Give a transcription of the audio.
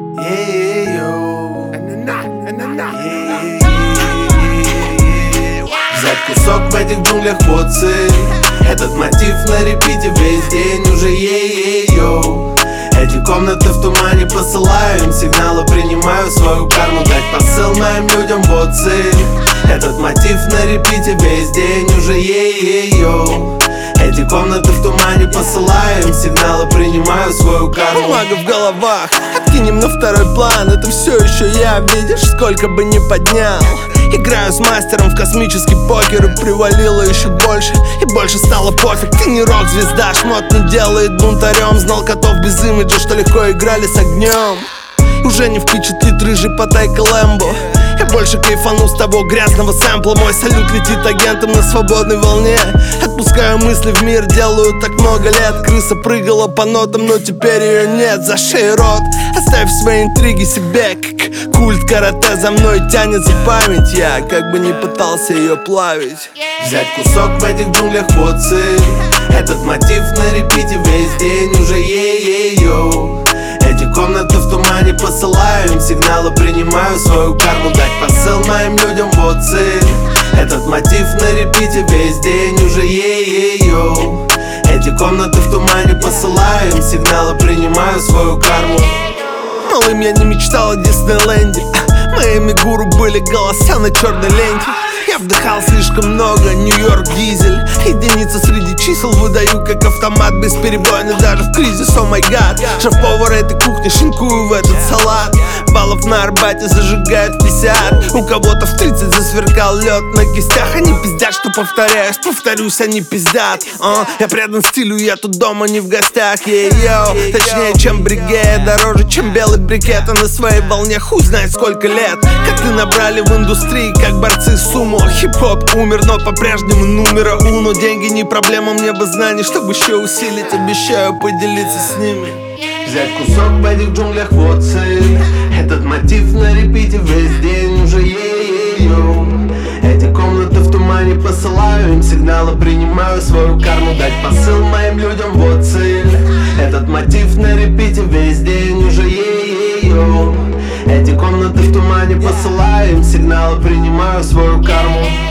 Взять кусок в этих джунглях — вот цель. Этот мотив на репите весь день уже ей-ей-йоу. Эти комнаты в тумане, посылаю им сигналы, принимаю свою карму. Дать посыл моим людям — вот цель. Этот мотив на репите весь день уже ей-ей-йоу. Эти комнаты в тумане, посылаю им сигналы, принимаю свою карму. Бумага в головах, откинем на второй план. Это все еще я, видишь, сколько бы ни поднял. Играю с мастером в космический покер, и привалило еще больше, и больше стало пофиг. Ты не рок-звезда, шмот не делает бунтарем. Знал котов без имиджа, что легко играли с огнем. Уже не впечатлит рыжий Паттайка Лэмбо. Я больше кайфану с того грязного сэмпла. Мой салют летит агентом на свободной волне. Отпускаю мысли в мир, делаю так много лет. Крыса прыгала по нотам, но теперь ее нет. За шею рот, оставь свои интриги себе. Как культ карате за мной тянется память. Я как бы не пытался ее плавить. Взять кусок в этих джунглях — вот цель. Этот мотив на репите весь день уже ей-ей-йоу. Эти комнаты в тумане, посылаю им сигналы, принимаю свою карму. Дать посыл моим людям — вот цель. Этот мотив на репите весь день уже ей-ей-йоу. Эти комнаты в тумане, посылаю им сигналы, принимаю свою карму. Малым я не мечтал о Диснейленде. Моими гуру были голоса на черной ленте. Я вдыхал слишком много, Нью-Йорк дизель. Единица среди чисел выдаю как автомат, бесперебойный даже в кризис, о май гад. Шеф-повар этой кухни, шинкую в этот салат. Баллов на Арбате зажигают 50. У кого-то в 30 засверкал лед на кистях. Они пиздят, что повторюсь, они пиздят. Я предан стилю, я тут дома, не в гостях. Йоу, точнее, чем бригет, дороже, чем белый брикет. А на своей волне хуй знает сколько лет. Коты набрали в индустрии, как борцы сумо. Хип-хоп умер, но по-прежнему номера уно. Деньги не проблема, мне бы знаний, чтобы еще усилить. Обещаю поделиться с ними. Взять кусок в этих джунглях — вот цель. Этот мотив на репите весь день уже ей-ей-йоу. Эти комнаты в тумане, посылаю им сигналы, принимаю свою карму. Дать посыл моим людям — вот цель. Этот мотив на репите весь день уже ей-ей-йоу. Эти комнаты в тумане, посылаю им сигналы, принимаю свою карму.